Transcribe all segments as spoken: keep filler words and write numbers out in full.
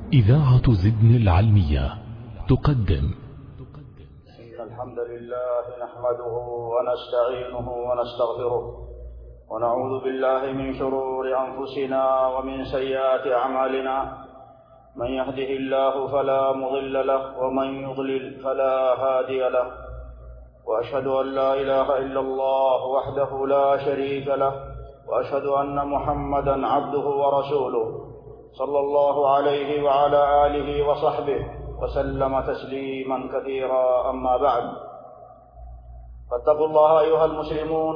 إذاعة زدن العلمية تقدم. إن الحمد لله نحمده ونستعينه ونستغفره ونعوذ بالله من شرور أنفسنا ومن سيئات أعمالنا. من يهده الله فلا مضل له ومن يضلل فلا هادي له، وأشهد أن لا إله إلا الله وحده لا شريك له، وأشهد أن محمدا عبده ورسوله صلى الله عليه وعلى آله وصحبه وسلم تسليما كثيرا. أما بعد، فاتقوا الله أيها المسلمون،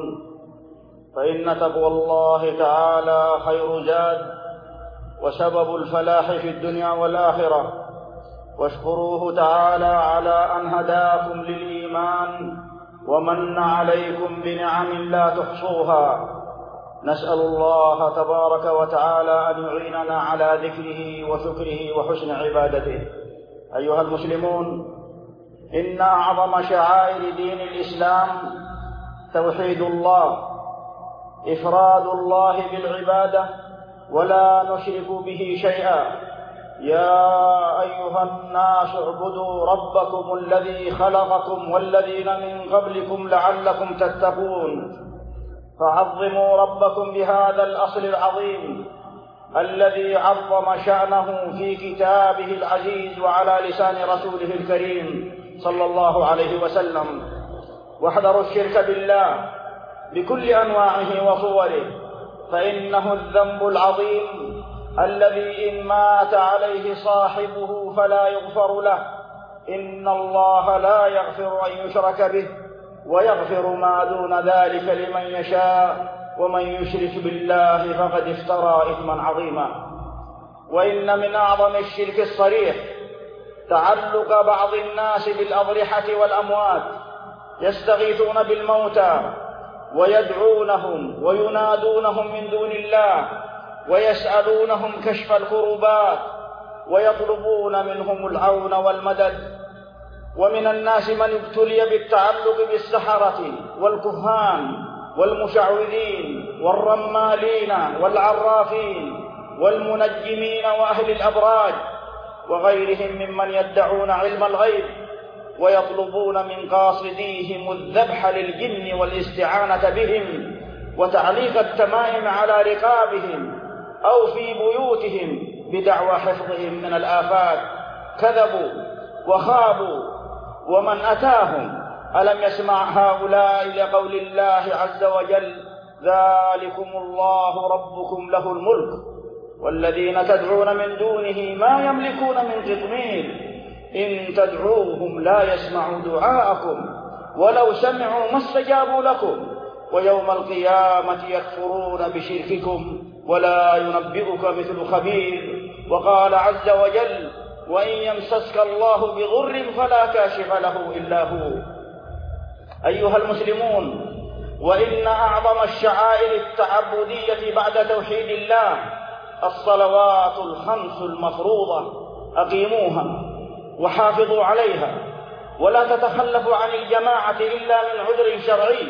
فإن تقوى الله تعالى خير زاد وسبب الفلاح في الدنيا والآخرة، واشكروه تعالى على أن هداكم للإيمان ومن عليكم بنعم لا تحصوها. نسأل الله تبارك وتعالى أن يعيننا على ذكره وشكره وحسن عبادته. أيها المسلمون، إن أعظم شعائر دين الإسلام توحيد الله، إفراد الله بالعبادة ولا نشرك به شيئا. يا أيها الناس اعبدوا ربكم الذي خلقكم والذين من قبلكم لعلكم تتقون. فعظموا ربكم بهذا الأصل العظيم الذي عظم شأنه في كتابه العزيز وعلى لسان رسوله الكريم صلى الله عليه وسلم. واحذروا الشرك بالله بكل أنواعه وصوره، فإنه الذنب العظيم الذي إن مات عليه صاحبه فلا يغفر له. إن الله لا يغفر أن يشرك به ويغفر ما دون ذلك لمن يشاء، ومن يشرك بالله فقد افترى إثما عظيما. وإن من أعظم الشرك الصريح تعلق بعض الناس بالأضرحة والأموات، يستغيثون بالموتى ويدعونهم وينادونهم من دون الله ويسألونهم كشف الكربات ويطلبون منهم العون والمدد. ومن الناس من ابتلي بالتعلق بالسحرة والكهان والمشعوذين والرمالين والعرافين والمنجمين وأهل الأبراج وغيرهم ممن يدعون علم الغيب، ويطلبون من قاصديهم الذبح للجن والاستعانة بهم وتعليق التمائم على رقابهم أو في بيوتهم بدعوى حفظهم من الآفات. كذبوا وخابوا. ومن أتاهم ألم يسمع هؤلاء لقول الله عز وجل: ذلكم الله ربكم له الملك والذين تدعون من دونه ما يملكون من قطمير إن تدعوهم لا يسمعوا دعاءكم ولو سمعوا ما استجابوا لكم ويوم القيامة يكفرون بشرككم ولا ينبئك مثل خبير. وقال عز وجل: وإن يمسسك الله بضر فلا كاشف له إلا هو. أيها المسلمون، وإن أعظم الشعائر التعبدية بعد توحيد الله الصلوات الخمس المفروضة، أقيموها وحافظوا عليها ولا تتخلفوا عن الجماعة إلا من عذر شرعي.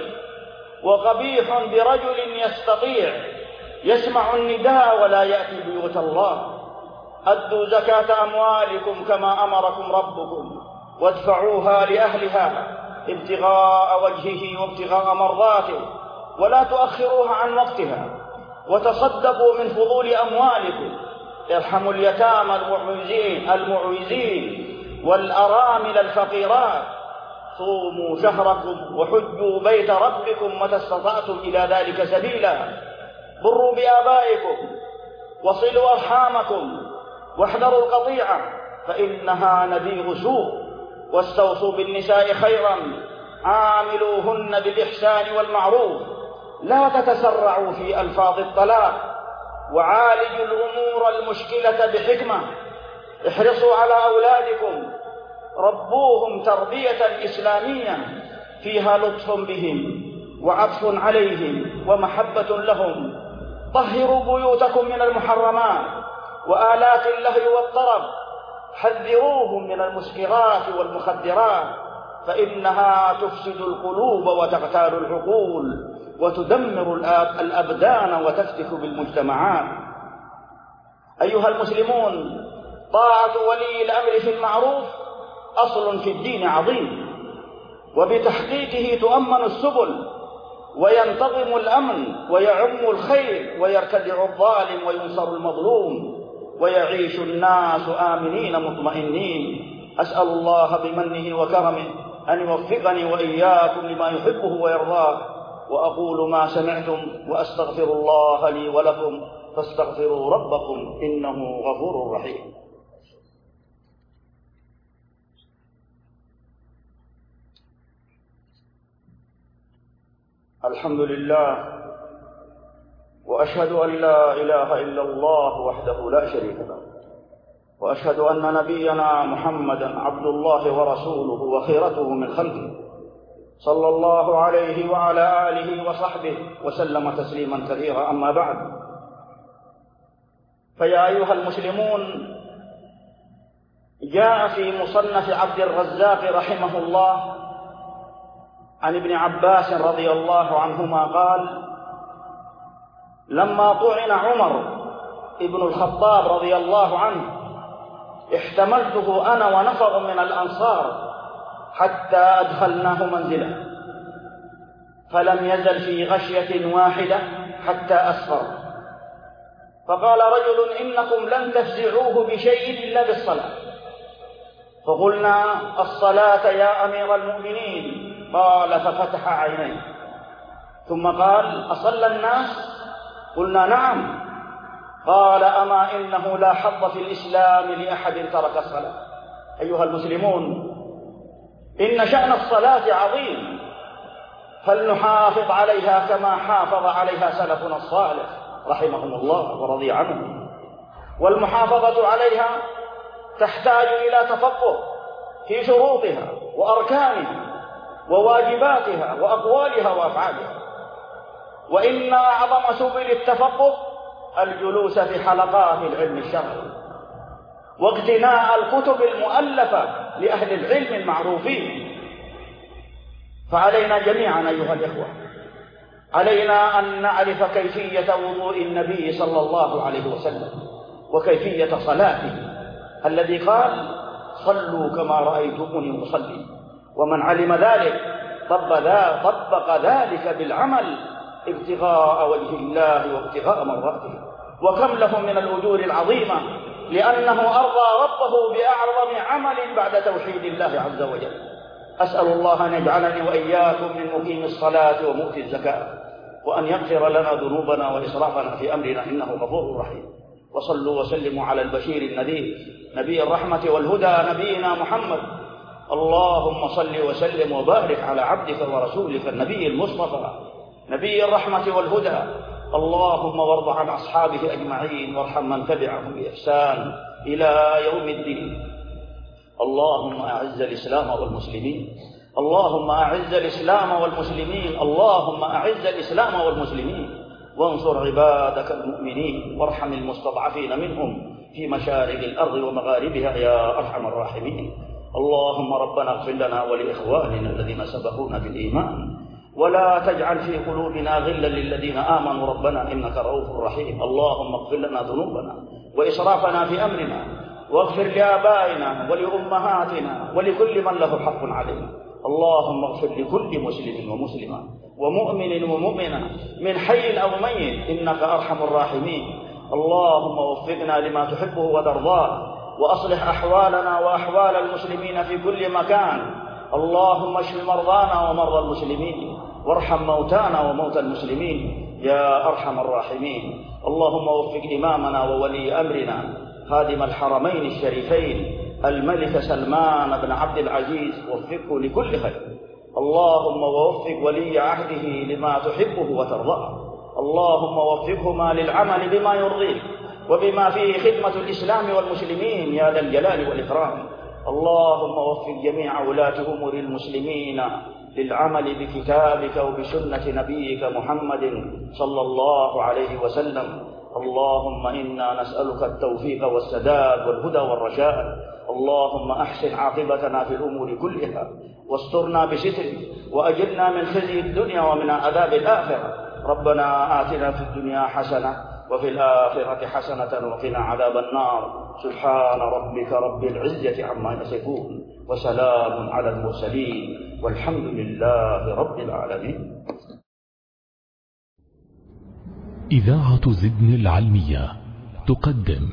وقبيح برجل يستطيع يسمع النداء ولا يأتي بيوت الله. أدوا زكاة أموالكم كما أمركم ربكم وادفعوها لأهلها ابتغاء وجهه وابتغاء مرضاته، ولا تؤخروها عن وقتها. وتصدقوا من فضول أموالكم. ارحموا اليتامى المعوزين المعوزين والأرامل الفقيرات. صوموا شهركم وحجوا بيت ربكم متى استطعتم إلى ذلك سبيلا. بروا بآبائكم وصلوا أرحامكم واحذروا القطيعة فإنها نذير سوء. واستوصوا بالنساء خيرا، عاملوهن بالإحسان والمعروف، لا تتسرعوا في ألفاظ الطلاق. وعالجوا الأمور المشكلة بحكمة. احرصوا على أولادكم، ربوهم تربية إسلامية فيها لطف بهم وعطف عليهم ومحبة لهم. طهروا بيوتكم من المحرمات وآلات اللهو والطرب. حذروهم من المسكرات والمخدرات فإنها تفسد القلوب وتغتال العقول وتدمر الأبدان وتفتك بالمجتمعات. أيها المسلمون، طاعة ولي الأمر في المعروف أصل في الدين عظيم، وبتحقيقه تؤمن السبل وينتظم الأمن ويعم الخير ويرتدع الظالم وينصر المظلوم ويعيش الناس آمنين مطمئنين. أسأل الله بمنه وكرمه أن يوفقني وإياكم لما يحبه ويرضاه، وأقول ما سمعتم وأستغفر الله لي ولكم فاستغفروا ربكم إنه غفور رحيم. الحمد لله، وأشهد أن لا إله إلا الله وحده لا شريك له، وأشهد أن نبينا محمدا عبد الله ورسوله وخيرته من خلقه، صلى الله عليه وعلى آله وصحبه وسلم تسليما كثيرا. أما بعد، فيا أيها المسلمون، جاء في مصنف عبد الرزاق رحمه الله عن ابن عباس رضي الله عنهما قال: لما طعن عمر ابن الخطاب رضي الله عنه احتملته أنا ونفر من الأنصار حتى أدخلناه منزله، فلم يزل في غشية واحدة حتى أسفر، فقال رجل: إنكم لن تفزعوه بشيء إلا بالصلاة. فقلنا: الصلاة يا أمير المؤمنين؟ قال: ففتح عينيه ثم قال: أصلى الناس؟ قلنا: نعم. قال: أما إنه لا حظ في الإسلام لأحد ترك الصلاة. أيها المسلمون، إن شأن الصلاة عظيم، فلنحافظ عليها كما حافظ عليها سلفنا الصالح رحمهم الله ورضي عنهم. والمحافظة عليها تحتاج إلى تفقه في شروطها وأركانها وواجباتها وأقوالها وأفعالها. وإن أعظم سبل التفقه الجلوس في حلقات العلم الشرعي واقتناء الكتب المؤلفة لأهل العلم المعروفين. فعلينا جميعا أيها الإخوة، علينا أن نعرف كيفية وضوء النبي صلى الله عليه وسلم وكيفية صلاته الذي قال: صلوا كما رأيتموني أصلي. ومن علم ذلك طبق ذلك بالعمل ابتغاء وجه الله وابتغاء مرضاته. وكم له من الأجور العظيمة، لأنه أرضى ربه بأعظم عمل بعد توحيد الله عز وجل. أسأل الله أن يجعلني وإياكم من مقيم الصلاة ومؤتي الزكاة، وأن يغفر لنا ذنوبنا وإسرافنا في أمرنا إنه غفور رحيم. وصلوا وسلموا على البشير النذير نبي الرحمة والهدى نبينا محمد. اللهم صل وسلم وبارك على عبدك ورسولك النبي المصطفى نبي الرحمة والهدى. اللهم وارض عن أصحابه أجمعين، وارحم من تبعهم بإحسان إلى يوم الدين. اللهم أعز الإسلام والمسلمين، اللهم أعز الإسلام والمسلمين، اللهم أعز الإسلام والمسلمين، وانصر عبادك المؤمنين، وارحم المستضعفين منهم في مشارق الأرض ومغاربها يا أرحم الراحمين. اللهم ربنا اغفر لنا ولإخواننا الذين سبقونا بالإيمان، ولا تجعل في قلوبنا غلا للذين آمنوا ربنا إنك رؤوف رحيم. اللهم اغفر لنا ذنوبنا وإسرافنا في أمرنا، واغفر لآبائنا ولأمهاتنا ولكل من له حق علينا. اللهم اغفر لكل مسلم ومسلمة ومؤمن ومؤمنة من حي أو ميت إنك أرحم الراحمين. اللهم وفقنا لما تحبه وترضاه، وأصلح أحوالنا وأحوال المسلمين في كل مكان. اللهم اشف مرضانا ومرضى المسلمين، وارحم موتانا وموتى المسلمين يا أرحم الراحمين. اللهم وفق إمامنا وولي أمرنا خادم الحرمين الشريفين الملك سلمان بن عبد العزيز، وفقه لكل خير. اللهم ووفق ولي عهده لما تحبه وترضاه. اللهم وفقهما للعمل بما يرضيك وبما فيه خدمة الإسلام والمسلمين يا ذا الجلال والإكرام. اللهم وفق جميع ولاة أمور المسلمين للعمل بكتابك وبسنة نبيك محمد صلى الله عليه وسلم. اللهم إنا نسألك التوفيق والسداد والهدى والرشاد. اللهم أحسن عاقبتنا في الأمور كلها، واسترنا بسترك، وأجرنا من خزي الدنيا ومن عذاب الآخرة. ربنا آتنا في الدنيا حسنة وفي الآخرة حسنة وقنا عذاب النار. سبحان ربك رب العزة عما يصفون وسلام على المرسلين والحمد لله رب العالمين. إذاعة زدن العلمية تقدم.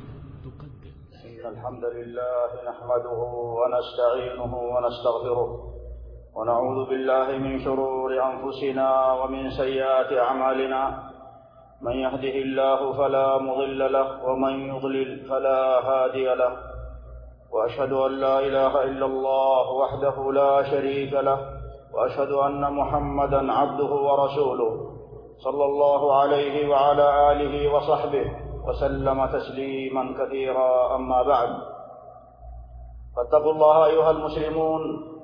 إن الحمد لله نحمده ونستعينه ونستغفره ونعوذ بالله من شرور أنفسنا ومن سيئات أعمالنا. من يهده الله فلا مضل له ومن يضلل فلا هادي له. وأشهد أن لا إله إلا الله وحده لا شريك له وأشهد أن محمدا عبده ورسوله صلى الله عليه وعلى آله وصحبه وسلم تسليما كثيرا. أما بعد، فاتقوا الله أيها المسلمون،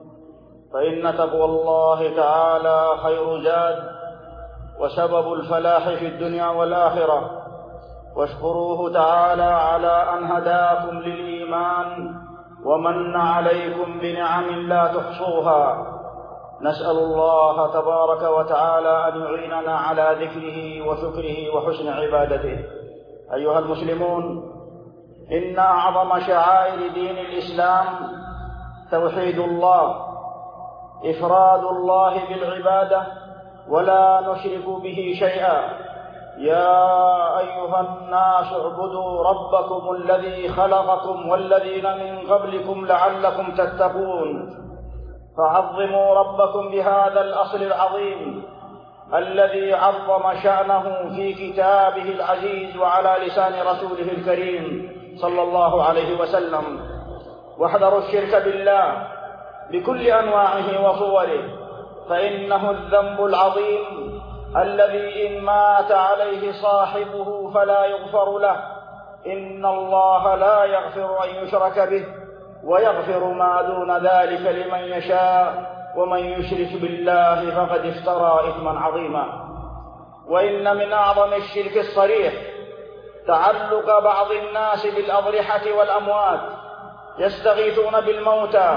فإن تقوى الله تعالى خير زاد وسبب الفلاح في الدنيا والآخرة. واشكروه تعالى على أن هداكم للإيمان ومن عليكم بنعم لا تحصوها. نسأل الله تبارك وتعالى أن يعيننا على ذكره وشكره وحسن عبادته. أيها المسلمون، إن أعظم شعائر دين الإسلام توحيد الله، إفراد الله بالعبادة ولا نشرك به شيئا. يا أيها الناس اعبدوا ربكم الذي خلقكم والذين من قبلكم لعلكم تتقون. فعظموا ربكم بهذا الأصل العظيم الذي عظم شأنه في كتابه العزيز وعلى لسان رسوله الكريم صلى الله عليه وسلم. واحذروا الشرك بالله بكل أنواعه وصوره، فإنه الذنب العظيم الذي إن مات عليه صاحبه فلا يغفر له. إن الله لا يغفر أن يشرك به ويغفر ما دون ذلك لمن يشاء، ومن يشرك بالله فقد افترى إثما عظيما. وإن من أعظم الشرك الصريح تعلق بعض الناس بالأضرحة والأموات، يستغيثون بالموتى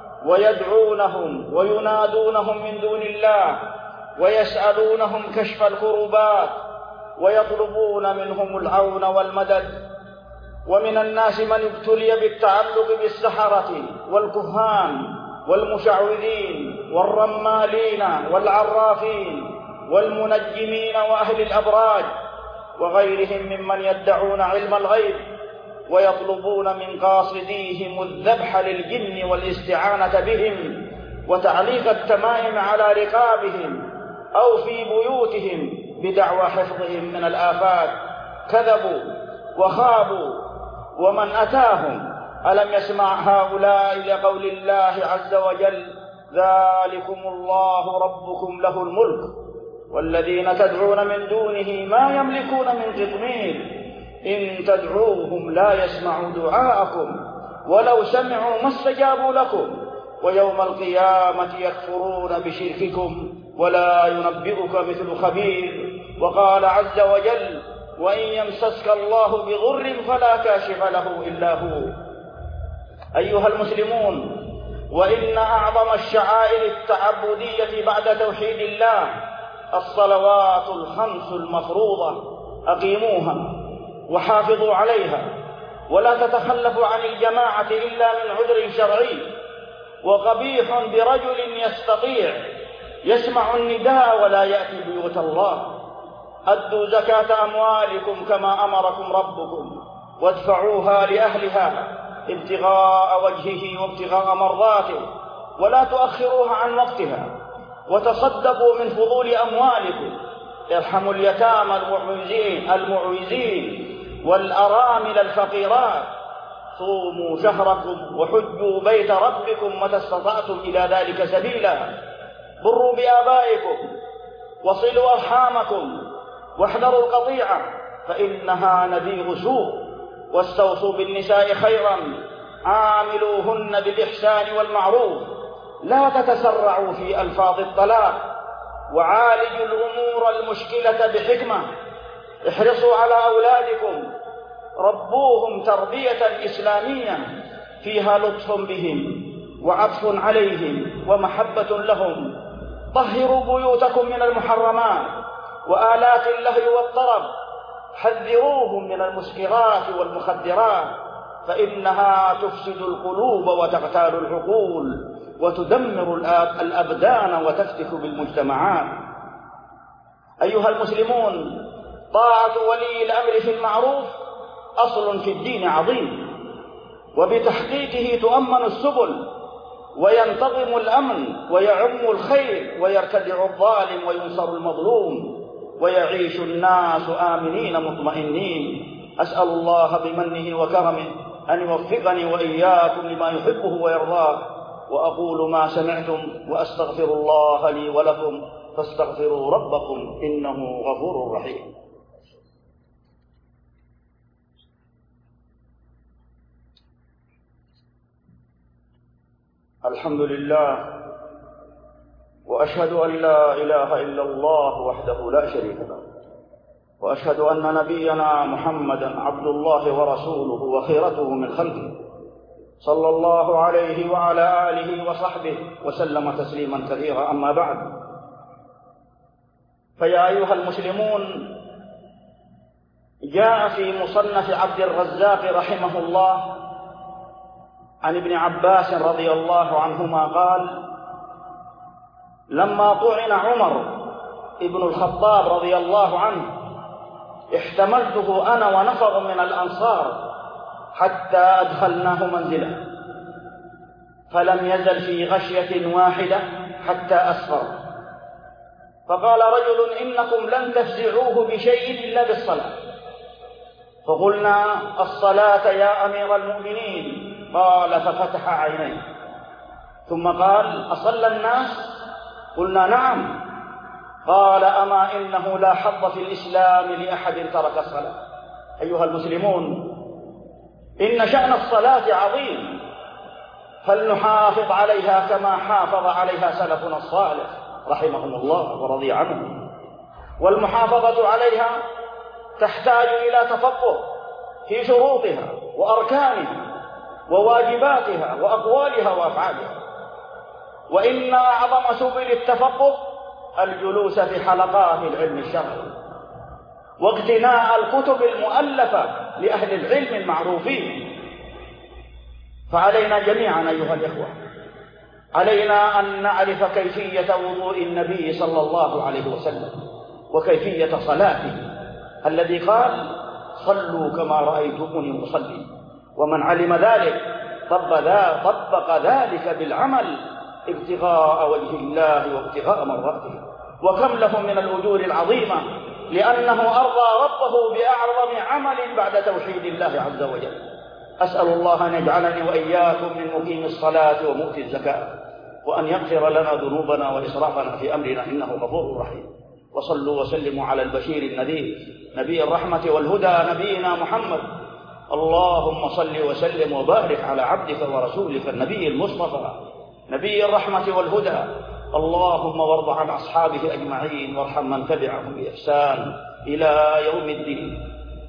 ويدعونهم وينادونهم من دون الله ويسألونهم كشف الكروبات ويطلبون منهم العون والمدد. ومن الناس من ابتلي بالتعلق بالسحرة والكهان والمشعوذين والرمالين والعرافين والمنجمين وأهل الأبراج وغيرهم ممن يدعون علم الغيب ويطلبون من قاصديهم الذبح للجن والاستعانة بهم وتعليق التمائم على رقابهم أو في بيوتهم بدعوى حفظهم من الآفات. كذبوا وخابوا. ومن أتاهم ألم يسمع هؤلاء لقول الله عز وجل: ذلكم الله ربكم له الملك والذين تدعون من دونه ما يملكون من قطمير إن تدعوهم لا يسمعوا دعاءكم ولو سمعوا ما استجابوا لكم ويوم القيامة يكفرون بشرككم ولا ينبئك مثل خبير. وقال عز وجل: وإن يمسسك الله بضر فلا كاشف له إلا هو. أيها المسلمون، وإن أعظم الشعائر التعبدية بعد توحيد الله الصلوات الخمس المفروضة. أقيموها وحافظوا عليها ولا تتخلفوا عن الجماعة إلا من عذر شرعي. وقبيح برجل يستطيع يسمع النداء ولا يأتي بيوت الله. أدوا زكاة أموالكم كما أمركم ربكم وادفعوها لأهلها ابتغاء وجهه وابتغاء مرضاته ولا تؤخروها عن وقتها. وتصدقوا من فضول أموالكم. ارحموا اليتامى المعوزين المعوزين والأرامل الفقيرات. صوموا شهركم وحجوا بيت ربكم متى استطعتم إلى ذلك سبيلا. بروا بآبائكم وصلوا أرحامكم واحذروا القطيعة فإنها نذير سوء. واستوصوا بالنساء خيرا، عاملوهن بالإحسان والمعروف، لا تتسرعوا في ألفاظ الطلاق. وعالجوا الأمور المشكلة بحكمة. احرصوا على أولادكم، ربوهم تربية إسلامية فيها لطف بهم وعطف عليهم ومحبة لهم. طهروا بيوتكم من المحرمات وآلات اللهو والطرب. حذروهم من المسكرات والمخدرات فإنها تفسد القلوب وتغتال العقول وتدمر الأبدان وتفتك بالمجتمعات. أيها المسلمون، طاعة ولي الأمر في المعروف أصل في الدين عظيم، وبتحقيقه تؤمن السبل وينتظم الأمن ويعم الخير ويرتدع الظالم وينصر المظلوم ويعيش الناس آمنين مطمئنين. أسأل الله بمنه وكرمه أن يوفقني وإياكم لما يحبه ويرضاه، وأقول ما سمعتم وأستغفر الله لي ولكم فاستغفروا ربكم إنه غفور رحيم. الحمد لله، وأشهد أن لا إله إلا الله وحده لا شريك له، وأشهد أن نبينا محمدا عبد الله ورسوله وخيرته من خلقه، صلى الله عليه وعلى آله وصحبه وسلم تسليما كثيرا. أما بعد، فيا أيها المسلمون، جاء في مصنف عبد الرزاق رحمه الله عن ابن عباس رضي الله عنهما قال: لما طعن عمر ابن الخطاب رضي الله عنه احتملته أنا ونفر من الأنصار حتى أدخلناه منزله، فلم يزل في غشية واحدة حتى أسفر، فقال رجل: إنكم لن تفزعوه بشيء إلا بالصلاة. فقلنا: الصلاة يا أمير المؤمنين؟ قال: ففتح عينيه ثم قال: أصلى الناس؟ قلنا: نعم. قال: أما إنه لا حظ في الإسلام لأحد ترك الصلاة. أيها المسلمون، إن شأن الصلاة عظيم، فلنحافظ عليها كما حافظ عليها سلفنا الصالح رحمهم الله ورضي عنهم. والمحافظة عليها تحتاج إلى تفقه في شروطها وأركانها وواجباتها وأقوالها وأفعالها. وإن أعظم سبل التفقه الجلوس في حلقات العلم الشرعي واقتناء الكتب المؤلفة لأهل العلم المعروفين. فعلينا جميعا أيها الإخوة، علينا أن نعرف كيفية وضوء النبي صلى الله عليه وسلم وكيفية صلاته الذي قال: صلوا كما رأيتموني أصلي. ومن علم ذلك طبق ذلك بالعمل ابتغاء وجه الله وابتغاء مرضاته. وكم له من الأجور العظيمة، لأنه أرضى ربه بأعظم عمل بعد توحيد الله عز وجل. أسأل الله أن يجعلني وإياكم من مقيم الصلاة ومؤتي الزكاة، وأن يغفر لنا ذنوبنا وإسرافنا في أمرنا إنه غفور رحيم. وصلوا وسلموا على البشير النذير نبي الرحمة والهدى نبينا محمد. اللهم صل وسلم وبارك على عبدك ورسولك النبي المصطفى نبي الرحمة والهدى. اللهم وارض عن أصحابه أجمعين، وارحم من تبعهم بإحسان إلى يوم الدين.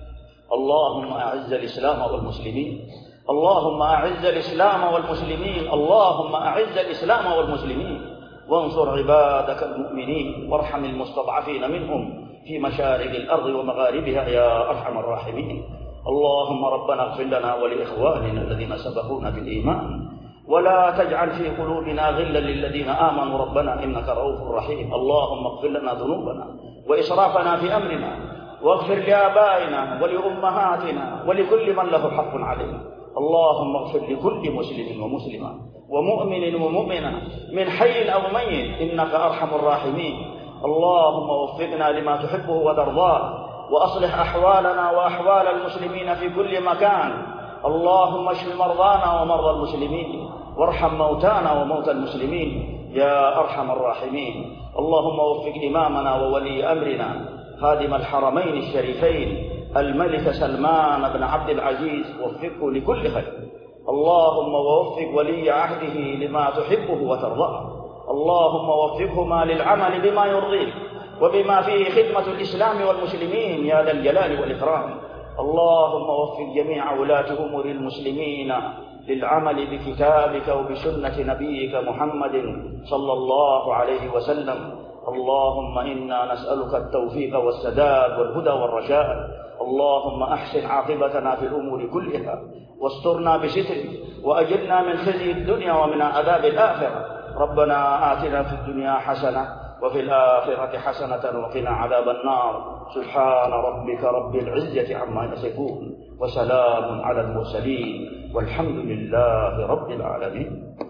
اللهم أعز الإسلام والمسلمين، اللهم أعز الإسلام والمسلمين، اللهم أعز الإسلام والمسلمين، وانصر عبادك المؤمنين، وارحم المستضعفين منهم في مشارق الأرض ومغاربها يا أرحم الراحمين. اللهم ربنا اغفر لنا ولإخواننا الذين سبقونا بالإيمان، ولا تجعل في قلوبنا غلا للذين آمنوا ربنا إنك رؤوف رحيم. اللهم اغفر لنا ذنوبنا وإسرافنا في أمرنا، واغفر لآبائنا ولأمهاتنا ولكل من له حق علينا. اللهم اغفر لكل مسلم ومسلمة ومؤمن ومؤمنة من حي أو ميت إنك أرحم الراحمين. اللهم وفقنا لما تحبه وترضاه، وأصلح أحوالنا وأحوال المسلمين في كل مكان. اللهم اشف مرضانا ومرضى المسلمين، وارحم موتانا وموتى المسلمين يا أرحم الراحمين. اللهم وفق إمامنا وولي أمرنا خادم الحرمين الشريفين الملك سلمان بن عبد العزيز، وفقه لكل خير. اللهم ووفق ولي عهده لما تحبه وترضاه. اللهم وفقهما للعمل بما يرضيك وبما فيه خدمة الإسلام والمسلمين يا ذا الجلال والإكرام. اللهم وفق جميع ولاة أمور المسلمين للعمل بكتابك وبسنة نبيك محمد صلى الله عليه وسلم. اللهم إنا نسألك التوفيق والسداد والهدى والرشاد. اللهم أحسن عاقبتنا في الأمور كلها واسترنا بسترك وأجرنا من خزي الدنيا ومن عذاب الآخرة. ربنا آتنا في الدنيا حسنة وفي الآخرة حسنة وقنا عذاب النار. سبحان ربك رب العزة عما يصفون وسلام على المرسلين والحمد لله رب العالمين.